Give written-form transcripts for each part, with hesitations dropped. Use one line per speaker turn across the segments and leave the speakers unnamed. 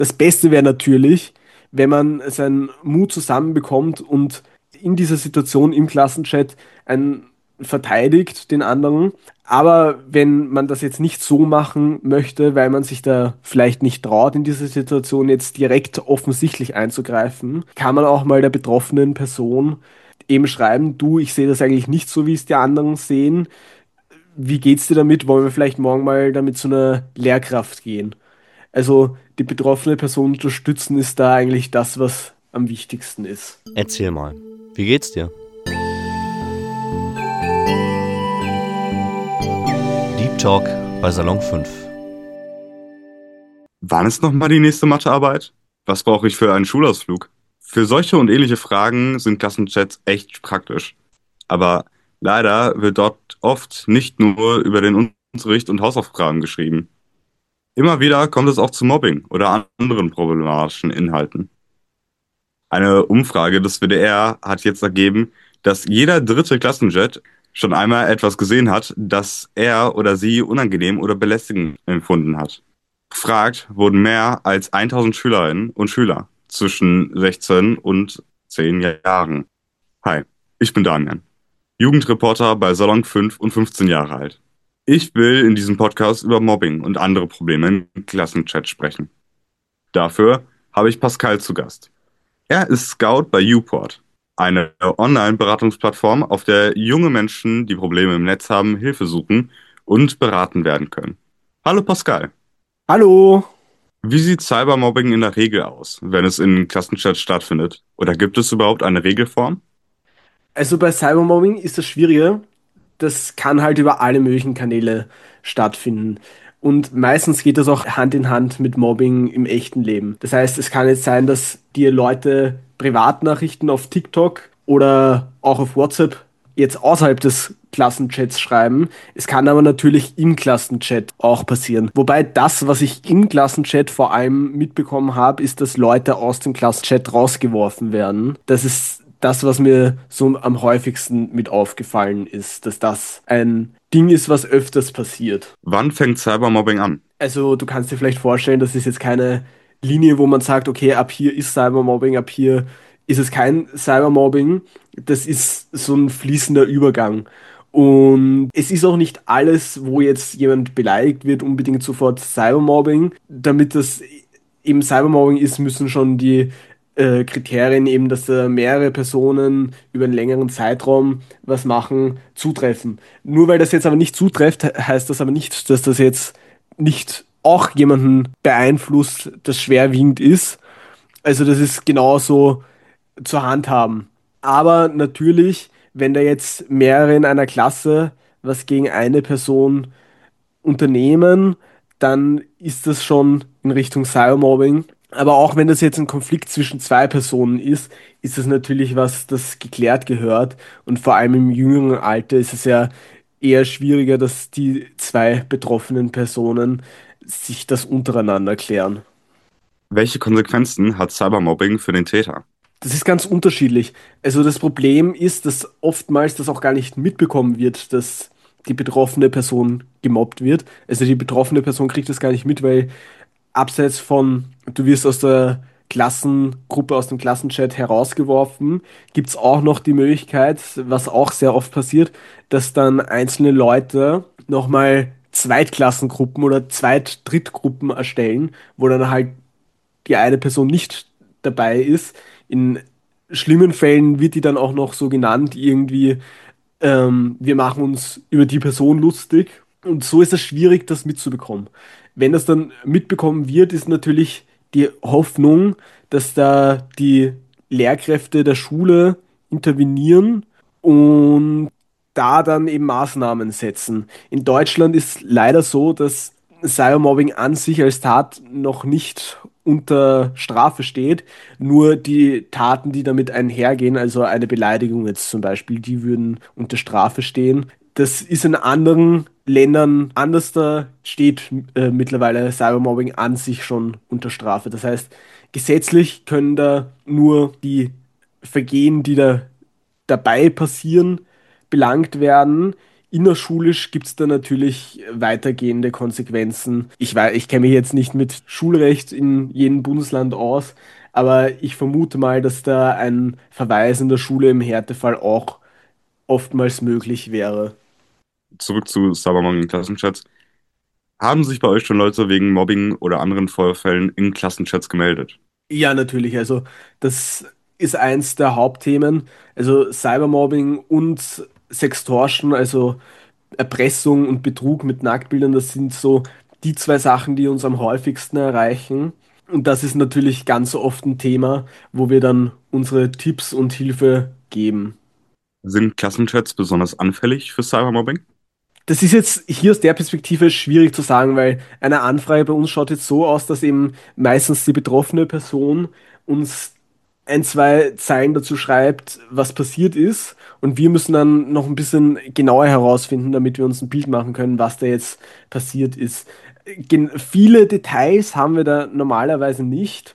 Das Beste wäre natürlich, wenn man seinen Mut zusammenbekommt und in dieser Situation im Klassenchat einen verteidigt, den anderen. Aber wenn man das jetzt nicht so machen möchte, weil man sich da vielleicht nicht traut, in dieser Situation jetzt direkt offensichtlich einzugreifen, kann man auch mal der betroffenen Person eben schreiben, du, ich sehe das eigentlich nicht so, wie es die anderen sehen. Wie geht's dir damit? Wollen wir vielleicht morgen mal damit zu einer Lehrkraft gehen? Also die betroffene Person unterstützen ist da eigentlich das, was am wichtigsten ist.
Erzähl mal, wie geht's dir? Deep Talk bei Salon 5.
Wann ist nochmal die nächste Mathearbeit? Was brauche ich für einen Schulausflug? Für solche und ähnliche Fragen sind Klassenchats echt praktisch. Aber leider wird dort oft nicht nur über den Unterricht und Hausaufgaben geschrieben. Immer wieder kommt es auch zu Mobbing oder anderen problematischen Inhalten. Eine Umfrage des WDR hat jetzt ergeben, dass jeder dritte Klassenchat schon einmal etwas gesehen hat, das er oder sie unangenehm oder belästigend empfunden hat. Gefragt wurden mehr als 1000 Schülerinnen und Schüler zwischen 16 und 10 Jahren. Hi, ich bin Damian, Jugendreporter bei Salon 5 und 15 Jahre alt. Ich will in diesem Podcast über Mobbing und andere Probleme im Klassenchat sprechen. Dafür habe ich Pascal zu Gast. Er ist Scout bei Uport, eine Online-Beratungsplattform, auf der junge Menschen, die Probleme im Netz haben, Hilfe suchen und beraten werden können. Hallo Pascal.
Hallo!
Wie sieht Cybermobbing in der Regel aus, wenn es in Klassenchats stattfindet? Oder gibt es überhaupt eine Regelform?
Also bei Cybermobbing ist das Schwierige, das kann halt über alle möglichen Kanäle stattfinden. Und meistens geht das auch Hand in Hand mit Mobbing im echten Leben. Das heißt, es kann jetzt sein, dass dir Leute Privatnachrichten auf TikTok oder auch auf WhatsApp jetzt außerhalb des Klassenchats schreiben. Es kann aber natürlich im Klassenchat auch passieren. Wobei das, was ich im Klassenchat vor allem mitbekommen habe, ist, dass Leute aus dem Klassenchat rausgeworfen werden. Das ist das, was mir so am häufigsten mit aufgefallen ist, dass das ein Ding ist, was öfters passiert.
Wann fängt Cybermobbing an?
Also du kannst dir vielleicht vorstellen, das ist jetzt keine Linie, wo man sagt, okay, ab hier ist Cybermobbing, ab hier ist es kein Cybermobbing. Das ist so ein fließender Übergang. Und es ist auch nicht alles, wo jetzt jemand beleidigt wird, unbedingt sofort Cybermobbing. Damit das eben Cybermobbing ist, müssen schon die Kriterien eben, dass da mehrere Personen über einen längeren Zeitraum was machen, zutreffen. Nur weil das jetzt aber nicht zutrifft, heißt das aber nicht, dass das jetzt nicht auch jemanden beeinflusst, das schwerwiegend ist. Also das ist genauso zu handhaben. Aber natürlich, wenn da jetzt mehrere in einer Klasse was gegen eine Person unternehmen, dann ist das schon in Richtung Cybermobbing. Aber auch wenn das jetzt ein Konflikt zwischen zwei Personen ist, ist das natürlich was, das geklärt gehört. Und vor allem im jüngeren Alter ist es ja eher schwieriger, dass die zwei betroffenen Personen sich das untereinander klären.
Welche Konsequenzen hat Cybermobbing für den Täter?
Das ist ganz unterschiedlich. Also das Problem ist, dass oftmals das auch gar nicht mitbekommen wird, dass die betroffene Person gemobbt wird. Also die betroffene Person kriegt das gar nicht mit, weil abseits von, du wirst aus der Klassengruppe, aus dem Klassenchat herausgeworfen, gibt es auch noch die Möglichkeit, was auch sehr oft passiert, dass dann einzelne Leute nochmal Zweitklassengruppen oder Zweit-Drittgruppen erstellen, wo dann halt die eine Person nicht dabei ist. In schlimmen Fällen wird die dann auch noch so genannt, irgendwie, wir machen uns über die Person lustig. Und so ist es schwierig, das mitzubekommen. Wenn das dann mitbekommen wird, ist natürlich die Hoffnung, dass da die Lehrkräfte der Schule intervenieren und da dann eben Maßnahmen setzen. In Deutschland ist leider so, dass Cybermobbing an sich als Tat noch nicht unter Strafe steht. Nur die Taten, die damit einhergehen, also eine Beleidigung jetzt zum Beispiel, die würden unter Strafe stehen. Das ist in anderen Ländern anders, da steht mittlerweile Cybermobbing an sich schon unter Strafe. Das heißt, gesetzlich können da nur die Vergehen, die da dabei passieren, belangt werden. Innerschulisch gibt es da natürlich weitergehende Konsequenzen. Ich weiß, ich kenne mich jetzt nicht mit Schulrecht in jedem Bundesland aus, aber ich vermute mal, dass da ein Verweis in der Schule im Härtefall auch oftmals möglich wäre.
Zurück zu Cybermobbing in Klassenchats. Haben sich bei euch schon Leute wegen Mobbing oder anderen Vorfällen in Klassenchats gemeldet?
Ja, natürlich. Also das ist eins der Hauptthemen. Also Cybermobbing und Sextortion, also Erpressung und Betrug mit Nacktbildern, das sind so die zwei Sachen, die uns am häufigsten erreichen. Und das ist natürlich ganz oft ein Thema, wo wir dann unsere Tipps und Hilfe geben.
Sind Klassenchats besonders anfällig für Cybermobbing?
Das ist jetzt hier aus der Perspektive schwierig zu sagen, weil eine Anfrage bei uns schaut jetzt so aus, dass eben meistens die betroffene Person uns ein, zwei Zeilen dazu schreibt, was passiert ist. Und wir müssen dann noch ein bisschen genauer herausfinden, damit wir uns ein Bild machen können, was da jetzt passiert ist. Viele Details haben wir da normalerweise nicht,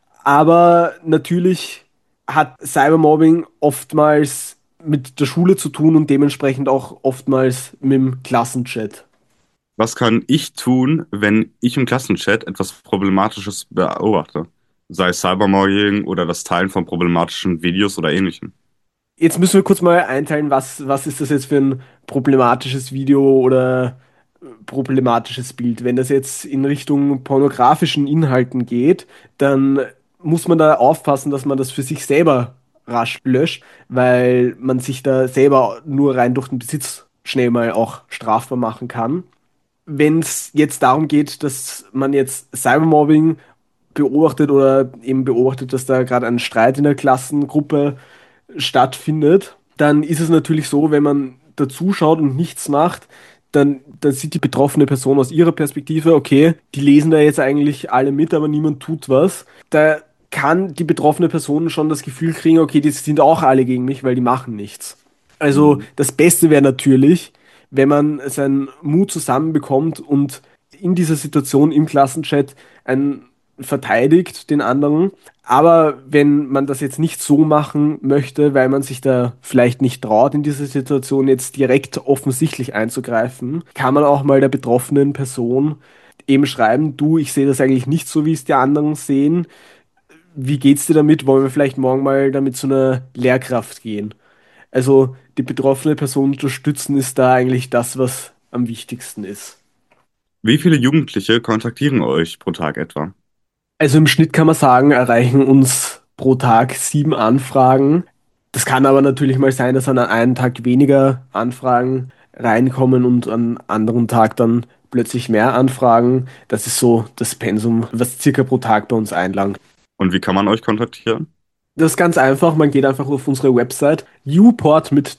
aber natürlich hat Cybermobbing oftmals mit der Schule zu tun und dementsprechend auch oftmals mit dem Klassenchat.
Was kann ich tun, wenn ich im Klassenchat etwas Problematisches beobachte? Sei es Cybermobbing oder das Teilen von problematischen Videos oder ähnlichem.
Jetzt müssen wir kurz mal einteilen, was ist das jetzt für ein problematisches Video oder problematisches Bild. Wenn das jetzt in Richtung pornografischen Inhalten geht, dann muss man da aufpassen, dass man das für sich selber rasch löscht, weil man sich da selber nur rein durch den Besitz schnell mal auch strafbar machen kann. Wenn es jetzt darum geht, dass man jetzt Cybermobbing beobachtet oder eben beobachtet, dass da gerade ein Streit in der Klassengruppe stattfindet, dann ist es natürlich so, wenn man dazuschaut und nichts macht, dann sieht die betroffene Person aus ihrer Perspektive, okay, die lesen da jetzt eigentlich alle mit, aber niemand tut was. Da kann die betroffene Person schon das Gefühl kriegen, okay, die sind auch alle gegen mich, weil die machen nichts. Also
Mhm.
das Beste wäre natürlich, wenn man seinen Mut zusammenbekommt und in dieser Situation im Klassenchat einen verteidigt, den anderen. Aber wenn man das jetzt nicht so machen möchte, weil man sich da vielleicht nicht traut, in dieser Situation jetzt direkt offensichtlich einzugreifen, kann man auch mal der betroffenen Person eben schreiben, du, ich sehe das eigentlich nicht so, wie es die anderen sehen. Wie geht's dir damit? Wollen wir vielleicht morgen mal damit zu einer Lehrkraft gehen? Also die betroffene Person unterstützen ist da eigentlich das, was am wichtigsten ist.
Wie viele Jugendliche kontaktieren euch pro Tag etwa?
Also im Schnitt kann man sagen, erreichen uns pro Tag 7 Anfragen. Das kann aber natürlich mal sein, dass an einem Tag weniger Anfragen reinkommen und an anderen Tag dann plötzlich mehr Anfragen. Das ist so das Pensum, was circa pro Tag bei uns einlangt.
Und wie kann man euch kontaktieren?
Das ist ganz einfach, man geht einfach auf unsere Website uport mit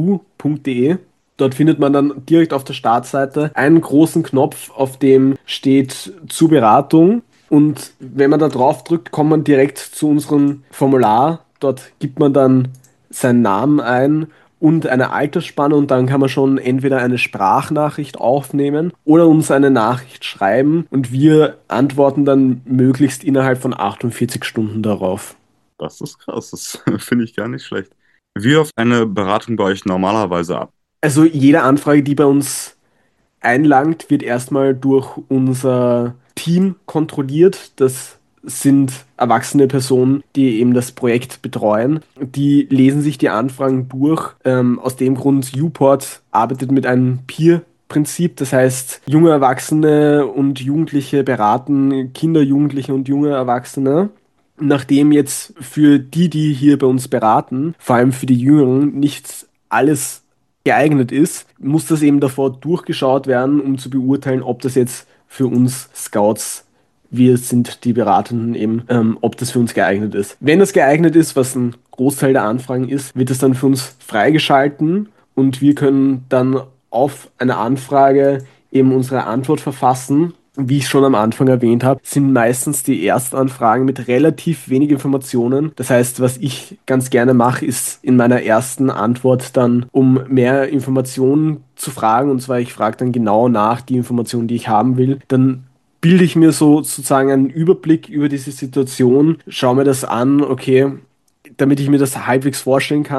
3u.de. Dort findet man dann direkt auf der Startseite einen großen Knopf, auf dem steht zur Beratung. Und wenn man da drauf drückt, kommt man direkt zu unserem Formular. Dort gibt man dann seinen Namen ein und eine Altersspanne und dann kann man schon entweder eine Sprachnachricht aufnehmen oder uns eine Nachricht schreiben und wir antworten dann möglichst innerhalb von 48 Stunden darauf.
Das ist krass, das finde ich gar nicht schlecht. Wie läuft eine Beratung bei euch normalerweise ab?
Also jede Anfrage, die bei uns einlangt, wird erstmal durch unser Team kontrolliert. Das sind erwachsene Personen, die eben das Projekt betreuen. Die lesen sich die Anfragen durch. Aus dem Grund, Uport arbeitet mit einem Peer-Prinzip. Das heißt, junge Erwachsene und Jugendliche beraten Kinder, Jugendliche und junge Erwachsene. Nachdem jetzt für die, die hier bei uns beraten, vor allem für die Jüngeren, nicht alles geeignet ist, muss das eben davor durchgeschaut werden, um zu beurteilen, ob das jetzt für uns Scouts, wir sind die Beratenden eben, ob das für uns geeignet ist. Wenn das geeignet ist, was ein Großteil der Anfragen ist, wird es dann für uns freigeschalten und wir können dann auf eine Anfrage eben unsere Antwort verfassen. Wie ich schon am Anfang erwähnt habe, sind meistens die Erstanfragen mit relativ wenig Informationen. Das heißt, was ich ganz gerne mache, ist in meiner ersten Antwort dann, um mehr Informationen zu fragen, und zwar ich frage dann genau nach die Informationen, die ich haben will, dann bilde ich mir so sozusagen einen Überblick über diese Situation, schaue mir das an, okay, damit ich mir das halbwegs vorstellen kann.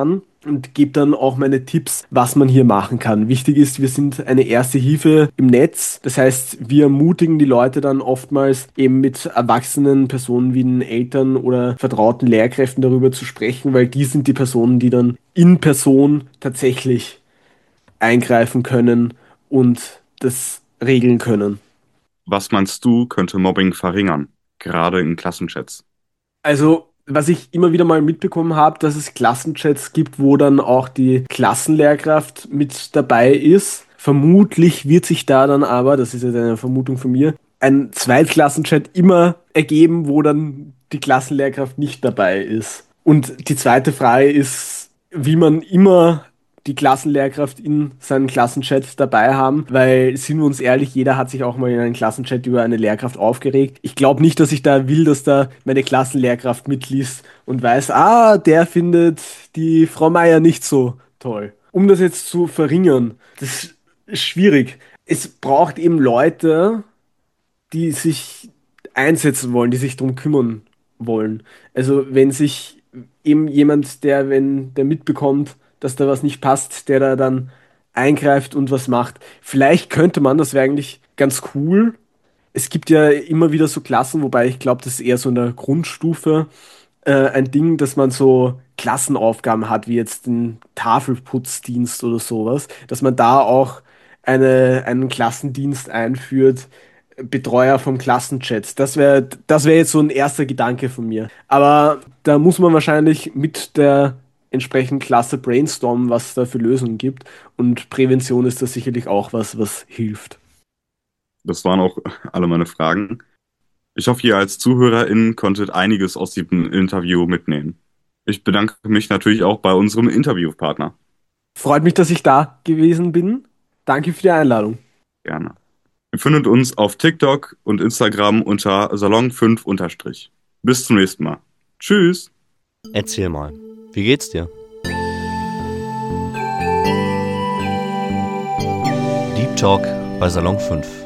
und gebe dann auch meine Tipps, was man hier machen kann. Wichtig ist, wir sind eine erste Hilfe im Netz. Das heißt, wir ermutigen die Leute dann oftmals eben mit erwachsenen Personen wie den Eltern oder vertrauten Lehrkräften darüber zu sprechen, weil die sind die Personen, die dann in Person tatsächlich eingreifen können und das regeln können.
Was meinst du, könnte Mobbing verringern? Gerade in Klassenchats.
Also, was ich immer wieder mal mitbekommen habe, dass es Klassenchats gibt, wo dann auch die Klassenlehrkraft mit dabei ist. Vermutlich wird sich da dann aber, das ist jetzt eine Vermutung von mir, ein Zweitklassenchat immer ergeben, wo dann die Klassenlehrkraft nicht dabei ist. Und die zweite Frage ist, wie man immer die Klassenlehrkraft in seinem Klassenchat dabei haben, weil, sind wir uns ehrlich, jeder hat sich auch mal in einem Klassenchat über eine Lehrkraft aufgeregt. Ich glaube nicht, dass ich da will, dass da meine Klassenlehrkraft mitliest und weiß, der findet die Frau Meier nicht so toll. Um das jetzt zu verringern, das ist schwierig. Es braucht eben Leute, die sich einsetzen wollen, die sich darum kümmern wollen. Also wenn sich eben jemand, wenn der mitbekommt, dass da was nicht passt, der da dann eingreift und was macht. Vielleicht könnte man, das wäre eigentlich ganz cool. Es gibt ja immer wieder so Klassen, wobei ich glaube, das ist eher so in der Grundstufe ein Ding, dass man so Klassenaufgaben hat, wie jetzt den Tafelputzdienst oder sowas, dass man da auch einen Klassendienst einführt, Betreuer vom Klassenchat. Das wär jetzt so ein erster Gedanke von mir. Aber da muss man wahrscheinlich mit der entsprechenden Klasse brainstormen, was es da für Lösungen gibt. Und Prävention ist da sicherlich auch was, was hilft.
Das waren auch alle meine Fragen. Ich hoffe, ihr als ZuhörerInnen konntet einiges aus diesem Interview mitnehmen. Ich bedanke mich natürlich auch bei unserem Interviewpartner.
Freut mich, dass ich da gewesen bin. Danke für die Einladung.
Gerne. Ihr findet uns auf TikTok und Instagram unter Salon5 unterstrich. Bis zum nächsten Mal. Tschüss.
Erzähl mal, wie geht's dir? Deep Talk bei Salon 5.